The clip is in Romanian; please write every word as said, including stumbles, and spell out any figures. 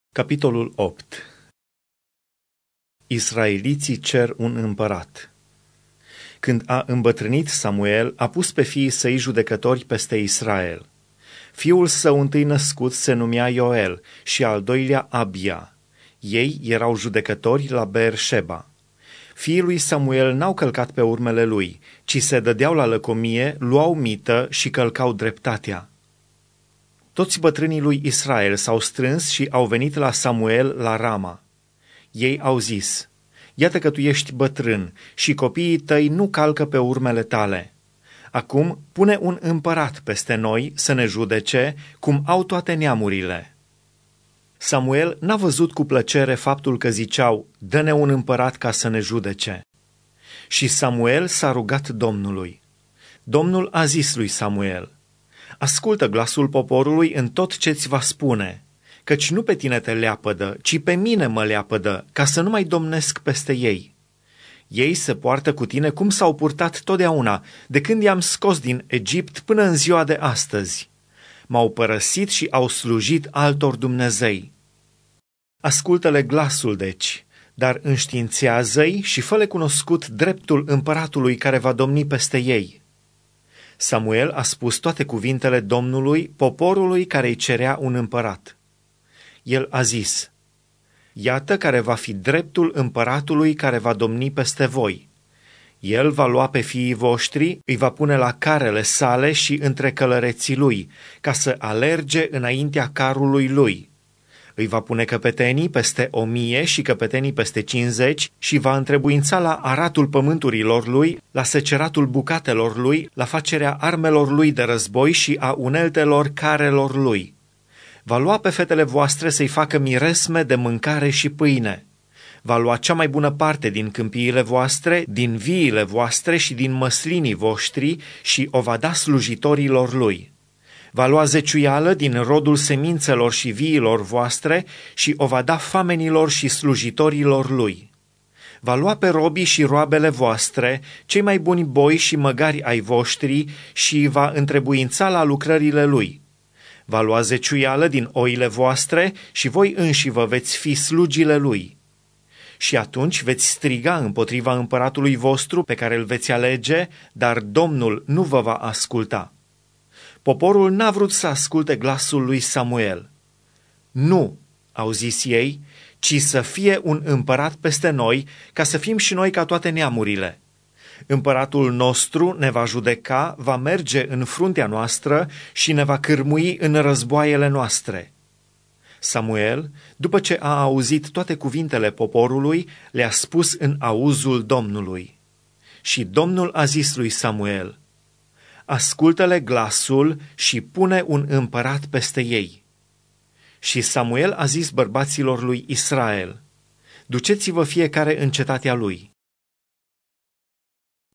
Capitolul opt. Israeliții cer un împărat. Când a îmbătrânit Samuel, a pus pe fiii săi judecători peste Israel. Fiul său întâi născut se numea Ioel și al doilea Abia. Ei erau judecători la Beer-sheba. Fiii lui Samuel n-au călcat pe urmele lui, ci se dădeau la lăcomie, luau mită și călcau dreptatea. Toți bătrânii lui Israel s-au strâns și au venit la Samuel la Rama. Ei au zis: iată că tu ești bătrân și copiii tăi nu calcă pe urmele tale. Acum pune un împărat peste noi să ne judece, cum au toate neamurile. Samuel n-a văzut cu plăcere faptul că ziceau: dă-ne un împărat ca să ne judece. Și Samuel s-a rugat Domnului. Domnul a zis lui Samuel: ascultă glasul poporului în tot ce-ți va spune, căci nu pe tine te leapădă, ci pe mine mă leapădă, ca să nu mai domnesc peste ei. Ei se poartă cu tine cum s-au purtat totdeauna, de când i-am scos din Egipt până în ziua de astăzi. M-au părăsit și au slujit altor dumnezei. Ascultă-le glasul, deci, dar înștiințează-i și fă-le cunoscut dreptul împăratului care va domni peste ei. Samuel a spus toate cuvintele Domnului poporului care îi cerea un împărat. El a zis: iată care va fi dreptul împăratului care va domni peste voi. El va lua pe fiii voștri, îi va pune la carele sale și între călăreții lui, ca să alerge înaintea carului lui. Îi va pune căpetenii peste o mie și căpetenii peste cincizeci și va întrebuința la aratul pământurilor lui, la seceratul bucatelor lui, la facerea armelor lui de război și a uneltelor carelor lui. Va lua pe fetele voastre să-i facă miresme de mâncare și pâine. Va lua cea mai bună parte din câmpiile voastre, din viile voastre și din măslinii voștri și o va da slujitorilor lui. Va lua zeciuială din rodul semințelor și viilor voastre și o va da famenilor și slujitorilor lui. Va lua pe robii și roabele voastre, cei mai buni boi și măgari ai voștri și va întrebuința la lucrările lui. Va lua zeciuială din oile voastre și voi înși vă veți fi slugile lui. Și atunci veți striga împotriva împăratului vostru pe care îl veți alege, dar Domnul nu vă va asculta. Poporul n-a vrut să asculte glasul lui Samuel. Nu, au zis ei, ci să fie un împărat peste noi, ca să fim și noi ca toate neamurile. Împăratul nostru ne va judeca, va merge în fruntea noastră și ne va cârmui în războaiele noastre. Samuel, după ce a auzit toate cuvintele poporului, le-a spus în auzul Domnului. Și Domnul a zis lui Samuel: ascultă-le glasul și pune un împărat peste ei. Și Samuel a zis bărbaților lui Israel: duceți-vă fiecare în cetatea lui.